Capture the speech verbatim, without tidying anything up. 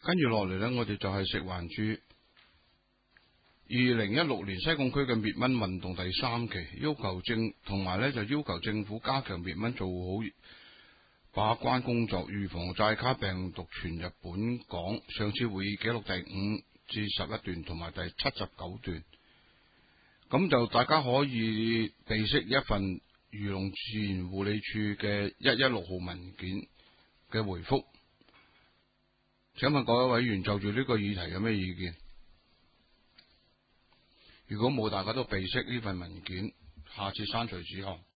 跟住落嚟呢，我哋就係食環署二零一六年西貢區嘅滅蚊運動第三期，要求政同埋呢就要求政府加強滅蚊，做好把關工作，預防寨卡病毒傳入本港。上次會議記錄第五至十一段同埋第七十九段，咁就大家可以備悉一份漁農自然護理署嘅一一六號文件嘅回覆。請問各位委員就住呢個議題有咩意見？如果冇，大家都備悉呢份文件，下次刪除此項。